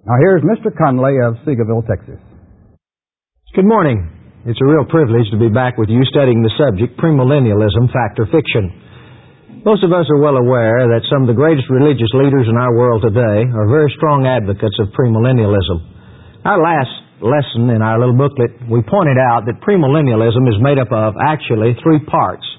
Now here's Mr. Conley of Seagoville, Texas. Good morning. It's a real privilege to be back with you studying the subject, premillennialism, fact or fiction. Most of us are well aware that some of the greatest religious leaders in our world today are very strong advocates of premillennialism. Our last lesson in our little booklet, we pointed out that premillennialism is made up of actually three parts.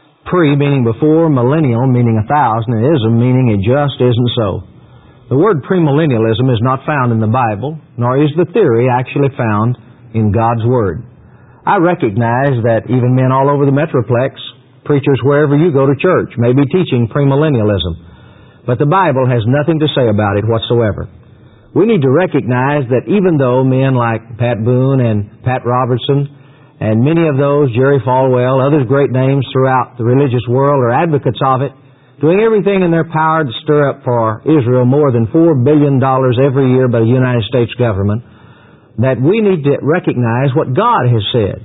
Pre meaning before, millennial meaning 1,000, and ism meaning it just isn't so. The word premillennialism is not found in the Bible, nor is the theory actually found in God's Word. I recognize that even men all over the Metroplex, preachers wherever you go to church, may be teaching premillennialism, but the Bible has nothing to say about it whatsoever. We need to recognize that even though men like Pat Boone and Pat Robertson and many of those, Jerry Falwell, others great names throughout the religious world are advocates of it, doing everything in their power to stir up for Israel more than $4 billion every year by the United States government, that we need to recognize what God has said.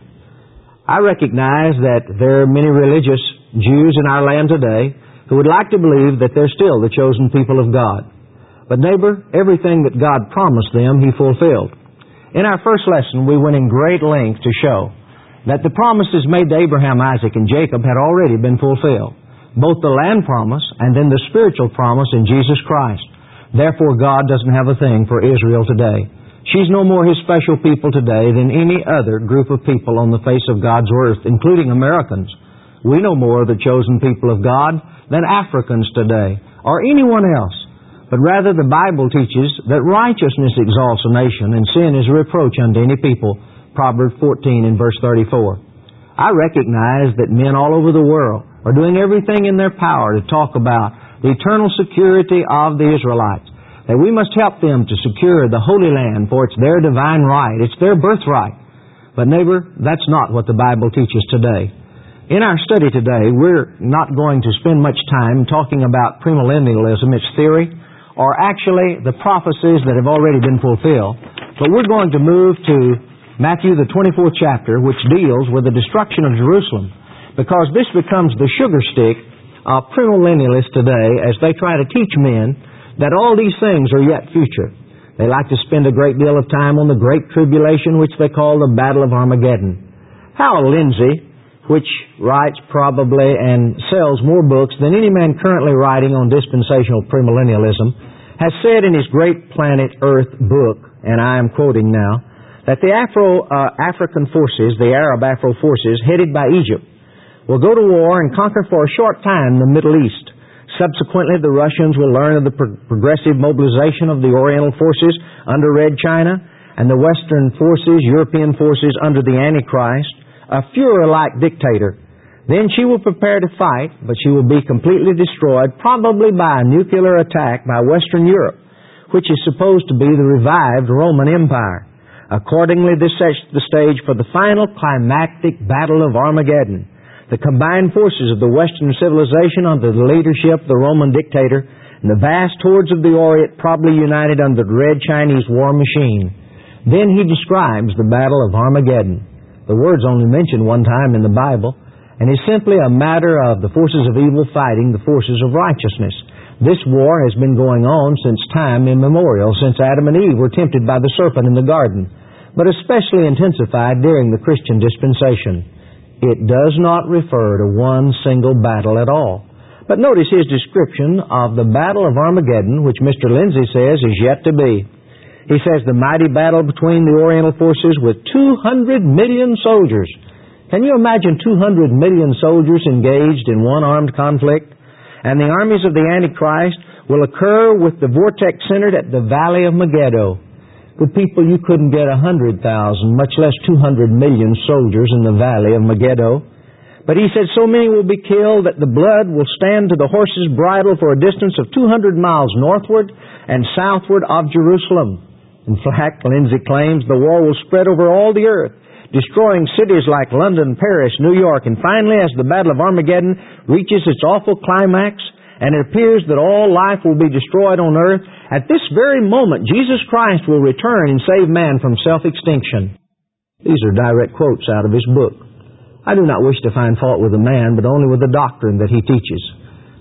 I recognize that there are many religious Jews in our land today who would like to believe that they're still the chosen people of God. But neighbor, everything that God promised them, He fulfilled. In our first lesson, we went in great length to show that the promises made to Abraham, Isaac, and Jacob had already been fulfilled. Both the land promise and then the spiritual promise in Jesus Christ. Therefore, God doesn't have a thing for Israel today. She's no more His special people today than any other group of people on the face of God's earth, including Americans. We no more the chosen people of God than Africans today, or anyone else. But rather the Bible teaches that righteousness exalts a nation, and sin is a reproach unto any people. Proverbs 14 and verse 34. I recognize that men all over the world are doing everything in their power to talk about the eternal security of the Israelites, that we must help them to secure the Holy Land, for it's their divine right, it's their birthright. But neighbor, that's not what the Bible teaches today. In our study today, we're not going to spend much time talking about premillennialism, its theory, or actually the prophecies that have already been fulfilled, but we're going to move to Matthew the 24th chapter, which deals with the destruction of Jerusalem, because this becomes the sugar stick of premillennialists today as they try to teach men that all these things are yet future. They like to spend a great deal of time on the Great Tribulation, which they call the Battle of Armageddon. Hal Lindsey, which writes probably and sells more books than any man currently writing on dispensational premillennialism, has said in his Great Planet Earth book, and I am quoting now, that the African forces, the Arab Afro forces, headed by Egypt, will go to war and conquer for a short time the Middle East. Subsequently, the Russians will learn of the progressive mobilization of the Oriental forces under Red China and the Western forces, European forces under the Antichrist, a Führer-like dictator. Then she will prepare to fight, but she will be completely destroyed, probably by a nuclear attack by Western Europe, which is supposed to be the revived Roman Empire. Accordingly, this sets the stage for the final climactic battle of Armageddon. The combined forces of the Western civilization under the leadership of the Roman dictator and the vast hordes of the Orient probably united under the Red Chinese war machine. Then he describes the battle of Armageddon. The word's only mentioned one time in the Bible, and is simply a matter of the forces of evil fighting the forces of righteousness. This war has been going on since time immemorial, since Adam and Eve were tempted by the serpent in the garden, but especially intensified during the Christian dispensation. It does not refer to one single battle at all. But notice his description of the Battle of Armageddon, which Mr. Lindsey says is yet to be. He says the mighty battle between the Oriental forces with 200 million soldiers. Can you imagine 200 million soldiers engaged in one armed conflict? And the armies of the Antichrist will occur with the vortex centered at the Valley of Megiddo. Good people, you couldn't get 100,000, much less 200 million soldiers in the Valley of Megiddo. But he said so many will be killed that the blood will stand to the horse's bridle for a distance of 200 miles northward and southward of Jerusalem. In fact, Lindsey claims the war will spread over all the earth, destroying cities like London, Paris, New York, and finally, as the Battle of Armageddon reaches its awful climax, and it appears that all life will be destroyed on earth, at this very moment, Jesus Christ will return and save man from self-extinction. These are direct quotes out of his book. I do not wish to find fault with a man, but only with the doctrine that he teaches.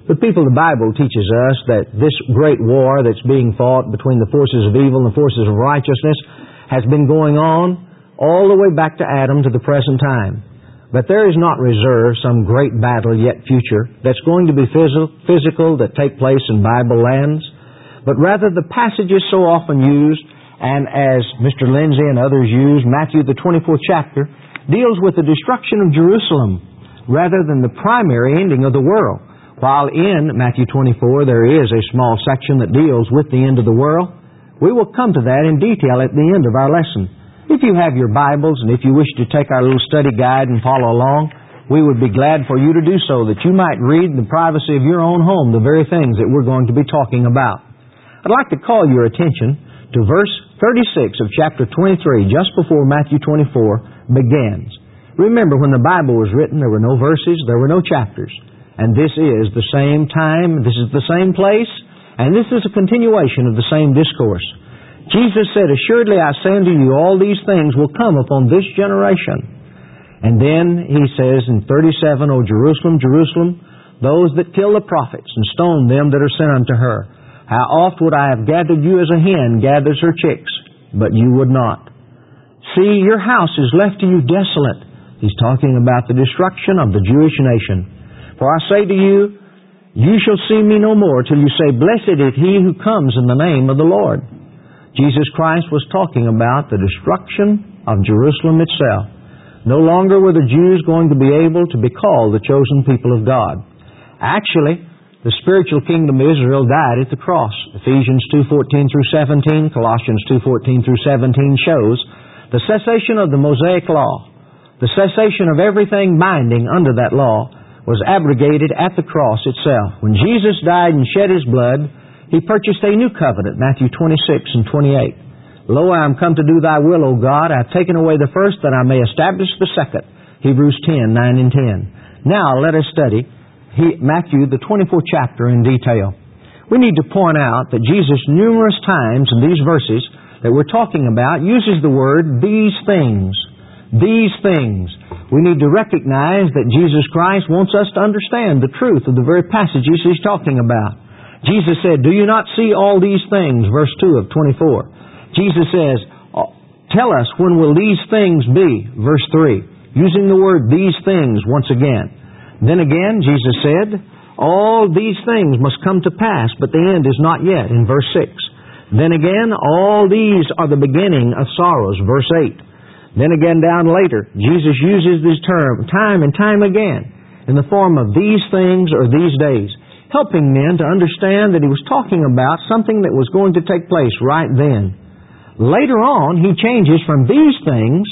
The people of the Bible teaches us that this great war that's being fought between the forces of evil and the forces of righteousness has been going on all the way back to Adam to the present time. But there is not reserved some great battle yet future that's going to be physical that take place in Bible lands, but rather the passages so often used, and as Mr. Lindsay and others use, Matthew the 24th chapter deals with the destruction of Jerusalem rather than the primary ending of the world. While in Matthew 24 there is a small section that deals with the end of the world, we will come to that in detail at the end of our lesson. If you have your Bibles and if you wish to take our little study guide and follow along, we would be glad for you to do so, that you might read in the privacy of your own home the very things that we're going to be talking about. I'd like to call your attention to verse 36 of chapter 23, just before Matthew 24 begins. Remember, when the Bible was written, there were no verses, there were no chapters. And this is the same time, this is the same place, and this is a continuation of the same discourse. Jesus said, "Assuredly I say unto you, all these things will come upon this generation." And then He says in 37, "O Jerusalem, Jerusalem, those that kill the prophets and stone them that are sent unto her, how oft would I have gathered you as a hen gathers her chicks, but you would not. See, your house is left to you desolate." He's talking about the destruction of the Jewish nation. "For I say to you, you shall see me no more till you say, Blessed is he who comes in the name of the Lord." Jesus Christ was talking about the destruction of Jerusalem itself. No longer were the Jews going to be able to be called the chosen people of God. Actually, the spiritual kingdom of Israel died at the cross. Ephesians 2:14 through 17, Colossians 2:14 through 17 shows the cessation of the Mosaic law. The cessation of everything binding under that law was abrogated at the cross itself. When Jesus died and shed His blood, He purchased a new covenant, Matthew 26 and 28. "Lo, I am come to do Thy will, O God. I have taken away the first, that I may establish the second." Hebrews 10, 9 and 10. Now let us study Matthew, the 24th chapter, in detail. We need to point out that Jesus numerous times in these verses that we're talking about uses the word "these things." These things. We need to recognize that Jesus Christ wants us to understand the truth of the very passages He's talking about. Jesus said, "Do you not see all these things?" Verse 2 of 24. Jesus says, "Tell us, when will these things be?" Verse 3. Using the word "these things" once again. Then again, Jesus said, "All these things must come to pass, but the end is not yet," in verse 6. Then again, "All these are the beginning of sorrows," verse 8. Then again down later, Jesus uses this term time and time again in the form of "these things" or "these days," helping men to understand that He was talking about something that was going to take place right then. Later on, He changes from "these things"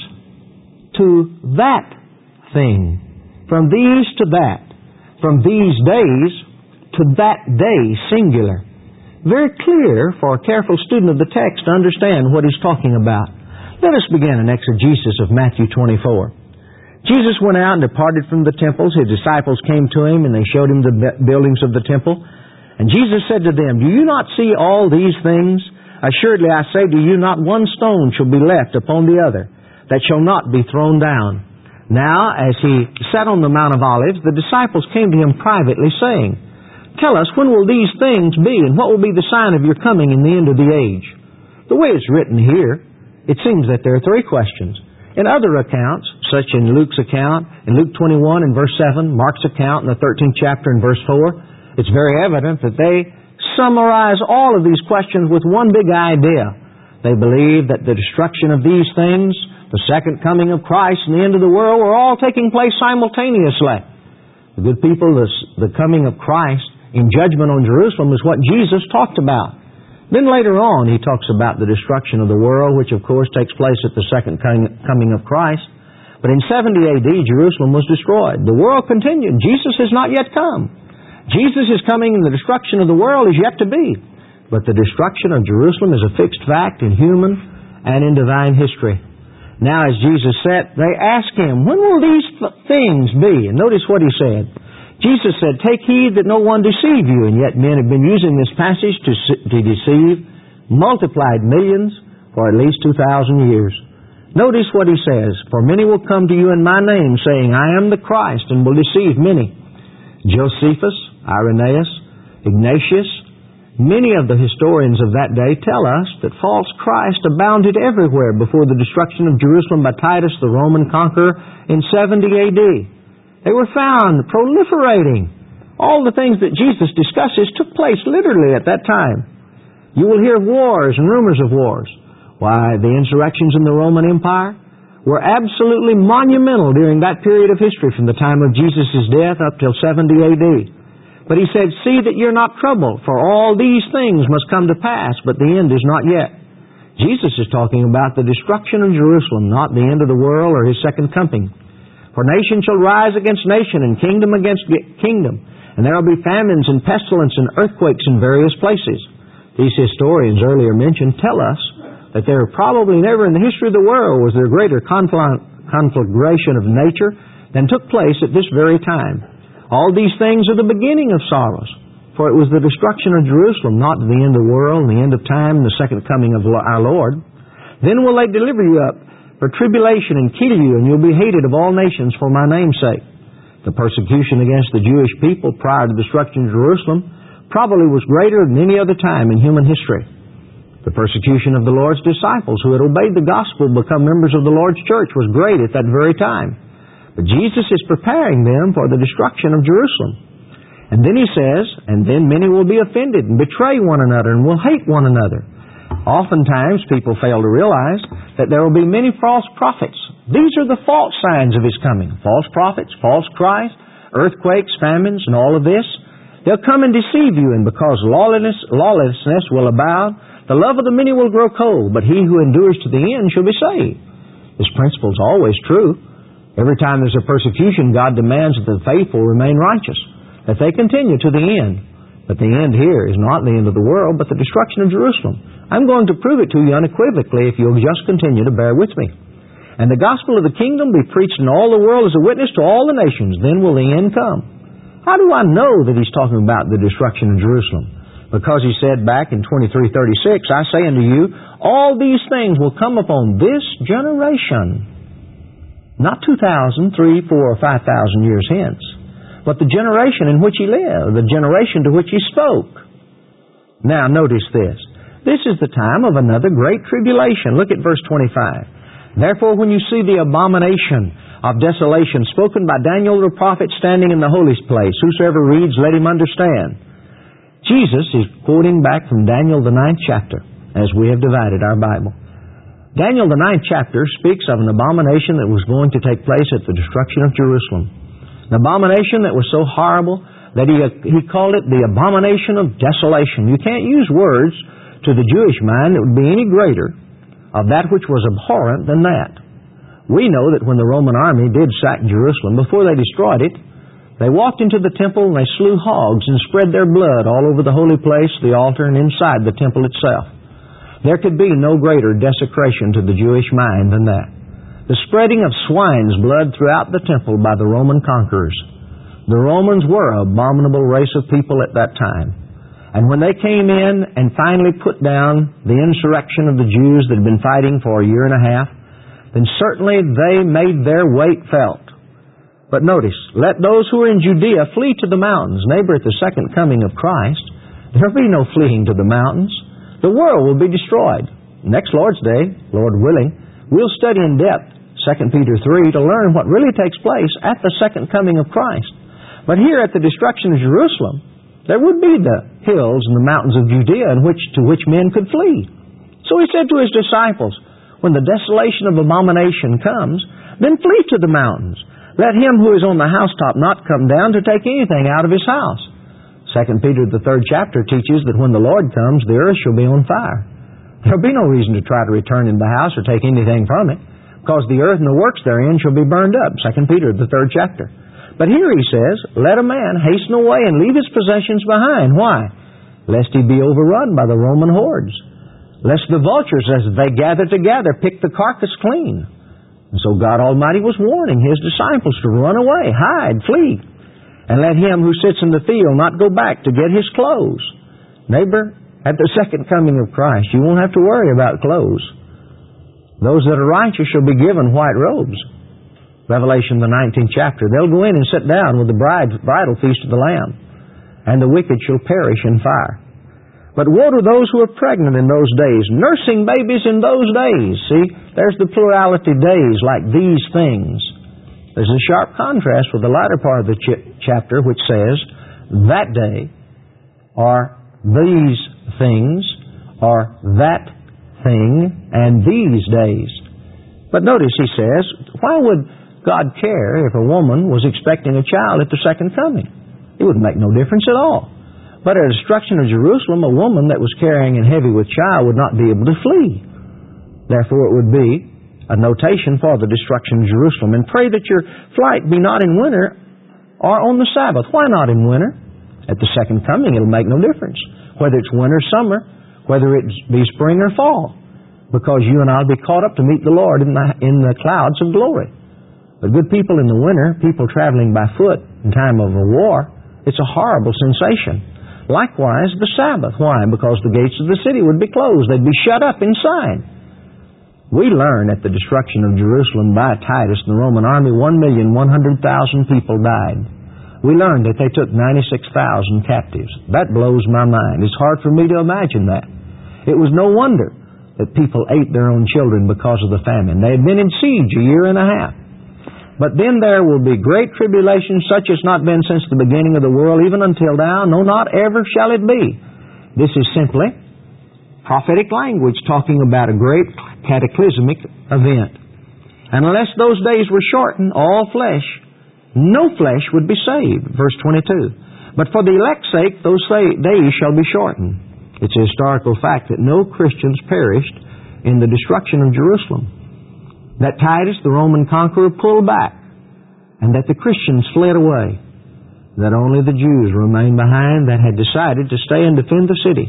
to "that thing." From these to that. From these days to that day, singular. Very clear for a careful student of the text to understand what He's talking about. Let us begin an exegesis of Matthew 24. Jesus went out and departed from the temples. His disciples came to Him, and they showed Him the buildings of the temple. And Jesus said to them, "Do you not see all these things? Assuredly I say to you, not one stone shall be left upon the other, that shall not be thrown down." Now, as He sat on the Mount of Olives, the disciples came to Him privately, saying, "Tell us, when will these things be, and what will be the sign of your coming in the end of the age?" The way it's written here, it seems that there are three questions. In other accounts, such in Luke's account, in Luke 21 and verse 7, Mark's account in the 13th chapter and verse 4, it's very evident that they summarize all of these questions with one big idea. They believe that the destruction of these things, the second coming of Christ, and the end of the world were all taking place simultaneously. The good people, the coming of Christ in judgment on Jerusalem is what Jesus talked about. Then later on, He talks about the destruction of the world, which of course takes place at the second coming of Christ. But in 70 A.D., Jerusalem was destroyed. The world continued. Jesus has not yet come. Jesus is coming, and the destruction of the world is yet to be. But the destruction of Jerusalem is a fixed fact in human and in divine history. Now, as Jesus said, they asked Him, "When will these things be?" And notice what He said. Jesus said, "Take heed that no one deceive you." And yet men have been using this passage to deceive multiplied millions for at least 2,000 years. Notice what He says, "For many will come to you in my name, saying, I am the Christ, and will deceive many." Josephus, Irenaeus, Ignatius. Many of the historians of that day tell us that false Christ abounded everywhere before the destruction of Jerusalem by Titus, the Roman conqueror, in 70 A.D. They were found proliferating. All the things that Jesus discusses took place literally at that time. You will hear of wars and rumors of wars. Why, the insurrections in the Roman Empire were absolutely monumental during that period of history from the time of Jesus' death up till 70 A.D. But he said, "See that you're not troubled, for all these things must come to pass, but the end is not yet." Jesus is talking about the destruction of Jerusalem, not the end of the world or His second coming. "For nation shall rise against nation, and kingdom against kingdom, and there will be famines and pestilence and earthquakes in various places." These historians earlier mentioned tell us that there probably never in the history of the world was there greater conflagration of nature than took place at this very time. All these things are the beginning of sorrows, for it was the destruction of Jerusalem, not the end of the world, and the end of time, and the second coming of our Lord. "Then will they deliver you up for tribulation and kill you, and you'll be hated of all nations for my name's sake." The persecution against the Jewish people prior to the destruction of Jerusalem probably was greater than any other time in human history. The persecution of the Lord's disciples who had obeyed the gospel and become members of the Lord's church was great at that very time. But Jesus is preparing them for the destruction of Jerusalem. And then He says, "And then many will be offended and betray one another and will hate one another." Oftentimes people fail to realize that there will be many false prophets. These are the false signs of His coming. False prophets, false Christ, earthquakes, famines, and all of this. They'll come and deceive you, and because lawlessness will abound, the love of the many will grow cold, but he who endures to the end shall be saved. This principle is always true. Every time there's a persecution, God demands that the faithful remain righteous, that they continue to the end. But the end here is not the end of the world, but the destruction of Jerusalem. I'm going to prove it to you unequivocally if you'll just continue to bear with me. "And the gospel of the kingdom be preached in all the world as a witness to all the nations. Then will the end come." How do I know that He's talking about the destruction of Jerusalem? Because He said back in 23:36, "I say unto you, all these things will come upon this generation." Not 2,000, 3, 4, or 5,000 years hence, but the generation in which He lived, the generation to which He spoke. Now notice this. This is the time of another great tribulation. Look at verse 25. "Therefore when you see the abomination of desolation spoken by Daniel the prophet standing in the holiest place, whosoever reads, let him understand." Jesus is quoting back from Daniel the 9th chapter, as we have divided our Bible. Daniel the 9th chapter speaks of an abomination that was going to take place at the destruction of Jerusalem. An abomination that was so horrible that he called it the abomination of desolation. You can't use words to the Jewish mind that would be any greater of that which was abhorrent than that. We know that when the Roman army did sack Jerusalem, before they destroyed it, they walked into the temple and they slew hogs and spread their blood all over the holy place, the altar, and inside the temple itself. There could be no greater desecration to the Jewish mind than that. The spreading of swine's blood throughout the temple by the Roman conquerors. The Romans were an abominable race of people at that time. And when they came in and finally put down the insurrection of the Jews that had been fighting for a year and a half, then certainly they made their weight felt. But notice, "Let those who are in Judea flee to the mountains." Neighbor, at the second coming of Christ, there will be no fleeing to the mountains. The world will be destroyed. Next Lord's Day, Lord willing, we'll study in depth 2 Peter 3 to learn what really takes place at the second coming of Christ. But here at the destruction of Jerusalem, there would be the hills and the mountains of Judea to which men could flee. So He said to His disciples, when the desolation of abomination comes, then flee to the mountains. Let him who is on the housetop not come down to take anything out of his house. 2 Peter, the 3rd chapter, teaches that when the Lord comes, the earth shall be on fire. There will be no reason to try to return in the house or take anything from it, because the earth and the works therein shall be burned up. 2 Peter, the 3rd chapter. But here he says, let a man hasten away and leave his possessions behind. Why? Lest he be overrun by the Roman hordes. Lest the vultures, as they gather together, pick the carcass clean. And so God Almighty was warning His disciples to run away, hide, flee. And let him who sits in the field not go back to get his clothes. Neighbor, at the second coming of Christ, you won't have to worry about clothes. Those that are righteous shall be given white robes. Revelation, the 19th chapter. They'll go in and sit down with the bridal feast of the Lamb. and the wicked shall perish in fire. But woe to those who are pregnant in those days, nursing babies in those days. See, there's the plurality days, like these things. There's a sharp contrast with the latter part of the chapter, which says, that day, or these things, or that thing, and these days. But notice he says, why would God care if a woman was expecting a child at the second coming? It wouldn't make no difference at all. But at the destruction of Jerusalem, a woman that was carrying and heavy with child would not be able to flee. Therefore, it would be a notation for the destruction of Jerusalem. And pray that your flight be not in winter or on the Sabbath. Why not in winter? At the second coming, it'll make no difference. Whether it's winter or summer, whether it be spring or fall. Because you and I will be caught up to meet the Lord in the clouds of glory. But good people in the winter, people traveling by foot in time of a war, it's a horrible sensation. Likewise, the Sabbath. Why? Because the gates of the city would be closed. They'd be shut up inside. We learn at the destruction of Jerusalem by Titus and the Roman army, 1,100,000 people died. We learned that they took 96,000 captives. That blows my mind. It's hard for me to imagine that. It was no wonder that people ate their own children because of the famine. They had been in siege a year and a half. But then there will be great tribulation, such as not been since the beginning of the world, even until now, no, not ever shall it be. This is simply prophetic language talking about a great cataclysmic event. And unless those days were shortened, all flesh, no flesh would be saved. Verse 22. But for the elect's sake, those days shall be shortened. It's a historical fact that no Christians perished in the destruction of Jerusalem. That Titus, the Roman conqueror, pulled back, and that the Christians fled away. That only the Jews remained behind that had decided to stay and defend the city.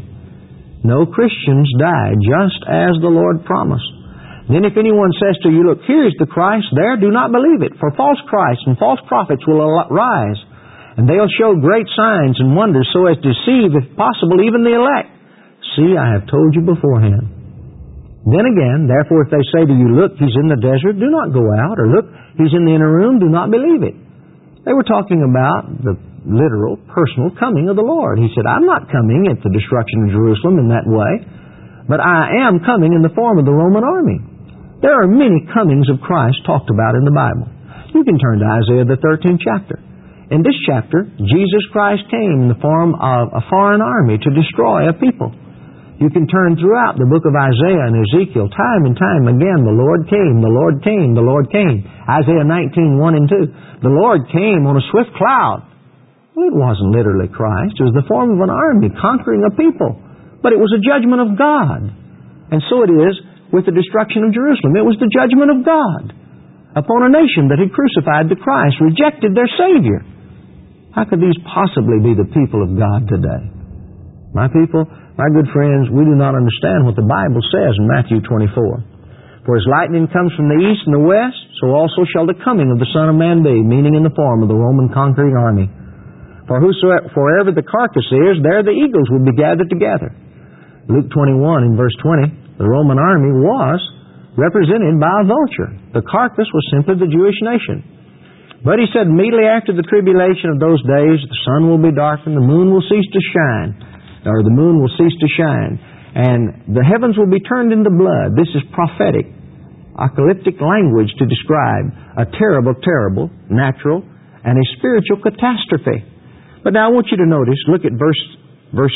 No Christians died, just as the Lord promised. Then if anyone says to you, look, here is the Christ, there, do not believe it, for false Christs and false prophets will rise, and they'll show great signs and wonders so as to deceive, if possible, even the elect. See, I have told you beforehand. Then again, therefore, if they say to you, look, he's in the desert, do not go out, or look, he's in the inner room, do not believe it. They were talking about the literal, personal coming of the Lord. He said, I'm not coming at the destruction of Jerusalem in that way, but I am coming in the form of the Roman army. There are many comings of Christ talked about in the Bible. You can turn to Isaiah the 13th chapter. In this chapter, Jesus Christ came in the form of a foreign army to destroy a people. You can turn throughout the book of Isaiah and Ezekiel, time and time again, the Lord came, the Lord came, the Lord came. Isaiah 19, 1 and 2. The Lord came on a swift cloud. Well, it wasn't literally Christ. It was the form of an army conquering a people. But it was a judgment of God. And so it is with the destruction of Jerusalem. It was the judgment of God upon a nation that had crucified the Christ, rejected their Savior. How could these possibly be the people of God today? My people, my good friends, we do not understand what the Bible says in Matthew 24. For as lightning comes from the east and the west, so also shall the coming of the Son of Man be, meaning in the form of the Roman conquering army. For wherever the carcass is, there the eagles will be gathered together. Luke 21 in verse 20, the Roman army was represented by a vulture. The carcass was simply the Jewish nation. But he said, immediately after the tribulation of those days, the sun will be darkened, the moon will cease to shine, or the moon will cease to shine, and the heavens will be turned into blood. This is prophetic, apocalyptic language to describe a terrible, terrible, natural, and a spiritual catastrophe. But now I want you to notice, look at verse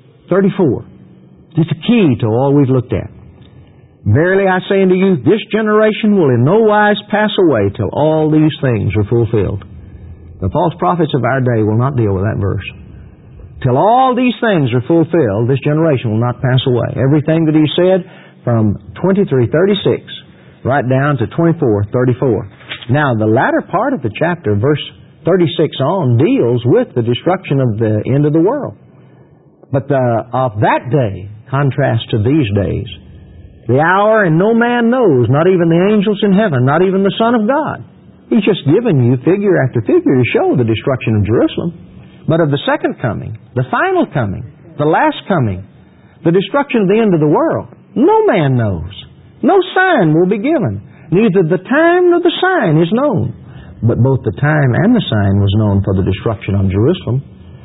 34. It's a key to all we've looked at. Verily I say unto you, this generation will in no wise pass away till all these things are fulfilled. The false prophets of our day will not deal with that verse. Till all these things are fulfilled, this generation will not pass away. Everything that he said from 23:36 right down to 24:34. Now, the latter part of the chapter, verse 36 on, deals with the destruction of the end of the world. But of that day, contrast to these days, the hour and no man knows, not even the angels in heaven, not even the Son of God. He's just given you figure after figure to show the destruction of Jerusalem. But of the second coming, the final coming, the last coming, the destruction of the end of the world, no man knows. No sign will be given. Neither the time nor the sign is known. But both the time and the sign was known for the destruction of Jerusalem.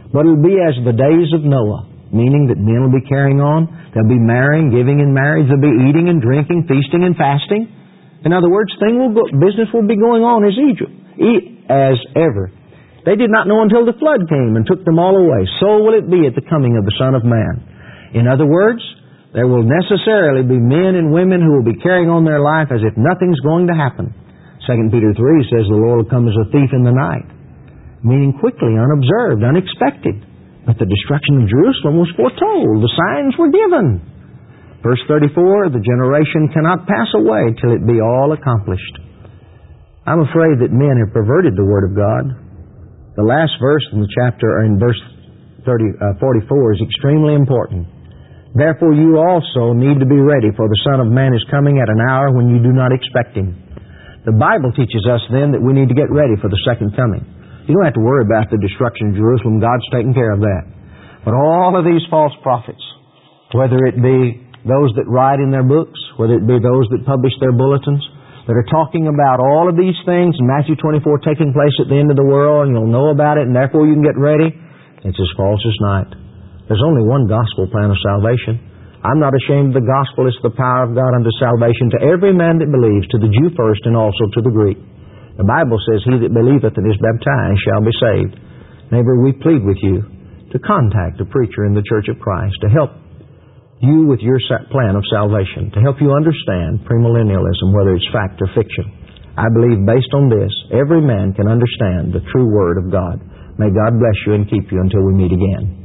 But it'll be as the days of Noah, meaning that men will be carrying on. They'll be marrying, giving in marriage. They'll be eating and drinking, feasting and fasting. In other words, business will be going on as ever. They did not know until the flood came and took them all away. So will it be at the coming of the Son of Man. In other words, there will necessarily be men and women who will be carrying on their life as if nothing's going to happen. 2 Peter 3 says the Lord will come as a thief in the night, meaning quickly, unobserved, unexpected. But the destruction of Jerusalem was foretold. The signs were given. Verse 34, the generation cannot pass away till it be all accomplished. I'm afraid that men have perverted the Word of God. The last verse in the chapter, or in verse 44, is extremely important. Therefore you also need to be ready, for the Son of Man is coming at an hour when you do not expect Him. The Bible teaches us then that we need to get ready for the second coming. You don't have to worry about the destruction of Jerusalem. God's taking care of that. But all of these false prophets, whether it be those that write in their books, whether it be those that publish their bulletins, that are talking about all of these things in Matthew 24 taking place at the end of the world, and you'll know about it, and therefore you can get ready, it's as false as night. There's only one gospel plan of salvation. I'm not ashamed of the gospel. It's the power of God unto salvation to every man that believes, to the Jew first and also to the Greek. The Bible says, he that believeth and is baptized shall be saved. Neighbor, we plead with you to contact a preacher in the Church of Christ to help you with your plan of salvation, to help you understand premillennialism, whether it's fact or fiction. I believe based on this, every man can understand the true Word of God. May God bless you and keep you until we meet again.